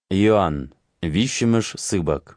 Иоанн, вишіміш сыбак.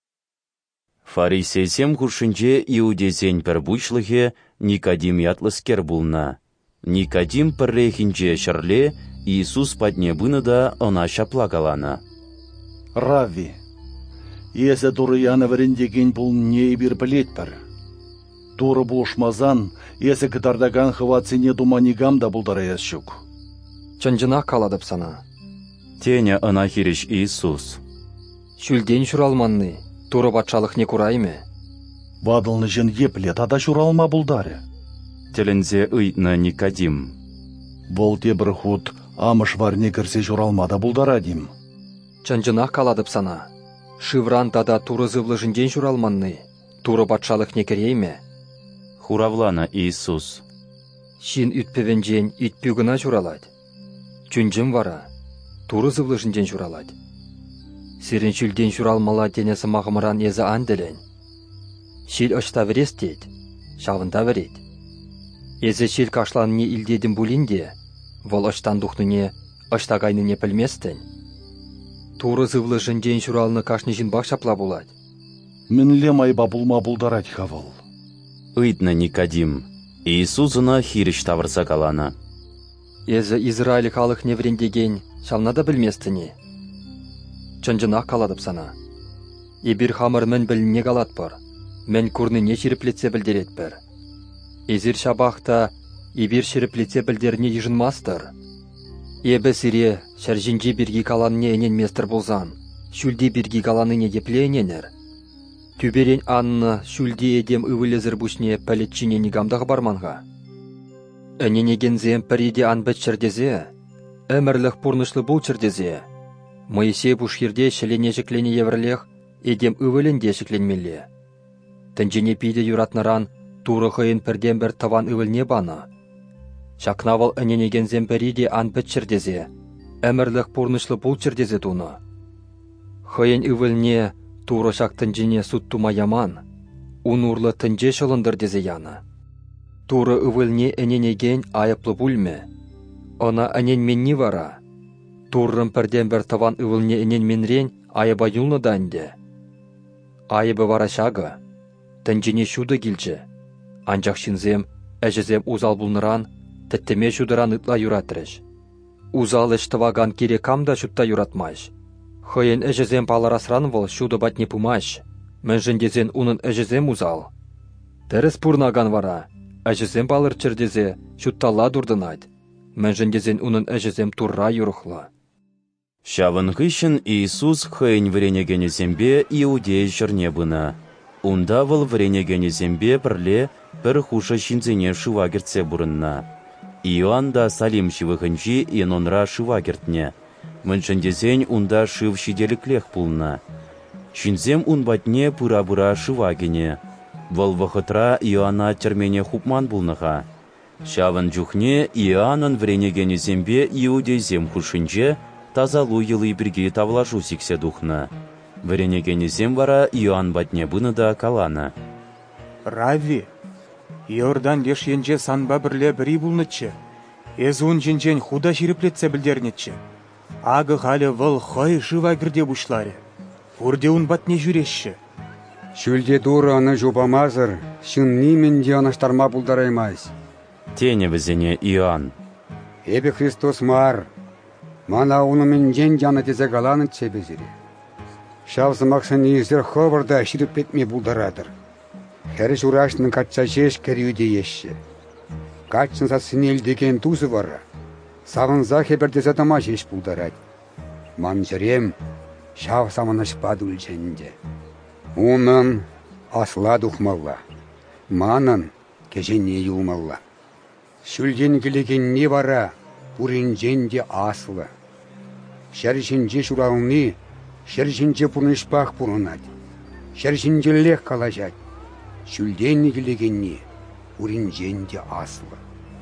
Фарисейсем хушинче иудесен пір бучлыхе Никодим ятлыскер булна. Никодим піррехінче шырле Иисус падне быныда она шапла калана. Равви, есі туры яны віріндеген бұл не бір білет бір. Туры болшмазан, есі кітардаган хывацыне думанигам да бұлдары ешшук. Чынжына каладып сана. Тене ана хириш Иисус. Шүлден шуралманны, туры батшалық не курайме? Бадылны жын еплет, ада шуралма бұлдары. Телензе ыйтны Никодим. Бұл те бір худ амыш варне кірсе шуралмада бұлдара дим. Чынжына каладып сана. Шывран тада туры зывлы жынден шуралманны, туры батшалық не керейме? Хуравлана Иисус. Шин ütпевенжен ütпюгына шуралад. Чүнжім вара, туры зывлы жынден шуралад. Сирен шүлден шуралмала денесі мағымыран езі анделен. Шил ұшта верес дейд, шавында верет. Езі шил кашланыне илдедім бұлінде, вол ұштан дұхныне, ұштағайныне пілместін. Туры зывлы жынден шуралыны кашны жын бақшапла бұлад. Мінле майба бұлма бұлдарад хавыл. Ыйтны Никодим. Иисусына хириш тавырса калана. Езі Израиль халық неврендеген шалнада білместіне. Чынжына каладып сана. Ебір хамыр мен біліне калат бар. Мен күрніне шеріплетсе білдерет бір. Езір шабақта ебір шеріплетсе білдеріне ежінмастыр. Ебі сире шәржінже біргі каланне енен местір болзан. Шүлде біргі каланыне еплененер. Түберен анны шүлде едем үвілізір бүшне пәлетчіне негамдағы барманға. Әненегензем піреде анбет чердезе, әмірлік пұрнышлы бұл чердезе. Моисей бұшхерде шелене жеклене еврлех едем үвілінде жекленмелі. Тінжене пейді юратнаран туры қойын пірден бір таван үвілне бана. Шакнавал әненегензем піреде анбет чердезе, әмірлік пұрнышлы бұл чердезе туны. Қойын үвілне туры шак тінжене суттума яман, унурлы тінже шылындыр дезе яны. Туры үвілне әненеген айыплы бүлме. Она әнен менні вара. Туррым пірден бір таван үвілне әнен менрен айыба юлны данде. Айыбы вара шағы. Тінжене шуды келжі. Анжақ шинзем, әжізем узал бұлныран, тіттеме шудыран ытла юратырыш. Узал іштываган кере камда шутта юратмаш. Хойын әжізем паларасран вол шуды бат не пумаш. Мен жіндезен унын әжізем узал. Тәріс пұрнаган вара. Әжізем балыр чердезе шуттала дұрдынад. Мен жіндезен унын әжізем турра юрухла. Шавын ғышын Иисус хойын вренегені зембе иудей жырне бұна. Унда выл вренегені зембе бірле бір хуша шинзене шывагертсе бұрынна. Иоанн да салим шивығынжи енонра шывагертне. Мен жіндезен унда шыв шиделіклех пулна. Шинзем ун батне пыра-бұра шывагене. Вăл вăхытра Иоанна термене хупман булныха. Шавын жүхне Иоаннын вренегені зембе иудейзем хушинче тазалу йылы бірге тавлажу сиксе духна. Вренегені зем вара Иоанн батне быныда калана. Равви, Иордан леш енже санба бірле бірі булнычы. Эзун жинжен худа шириплетсе білдернетчі. Ағы халі вăл хой жыва кірде бушларе. Урде ун батне жүрешші. Шүлде дуры аны жубамазыр, шын неменде анаштарма бұлдараймайыз. Тене візене Иоанн. Эбі Христос мар, мана унымен жен жаны тезе қаланы чебезірі. Шавсымақсын езір хобырда шіріп бетме бұлдарадыр. Хәрі журашының қатша жеш кәріуде ешші. Қатшынса сінел деген тузы бары. Сағынза хебердезе дама жеш бұлдарад. Ман жүрем, шав самыныш бадыл жэнде. Унын асла дұхмалла, манын кежене юлмалла. Шүлден келеген не бара, бұрынженде аслы. Шәршінже шуралны, шәршінже бұрнышпақ бұрынад. Шәршінже лек қалажад. Шүлден келеген не, бұрынженде аслы.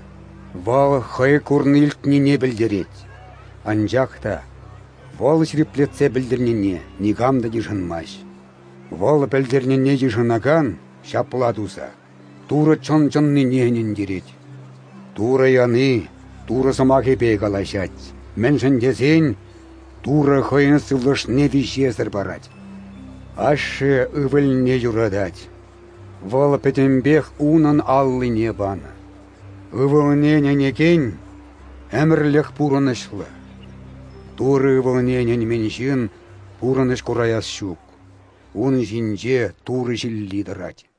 Вал хай көрнілтіне не білдерет. Анжақта, вал шіреплетсе білдірнене, негамда дежінмаш. Вол пәлдернене жышынаган шапладуза. Туры чон-чонны нехнен дерет. Туры яны, туры самаки бегалашать. Мен жындезен Тура хойын сылыш не вещезір барать. Ашы ывыльне юрадать. Вала петембех унан аллы не бана. Ывылнене некен, әмірліх пурынышлы. Туры ывылненен меншін пурыныш кураяс шук. Он жинже туры жилли дырать.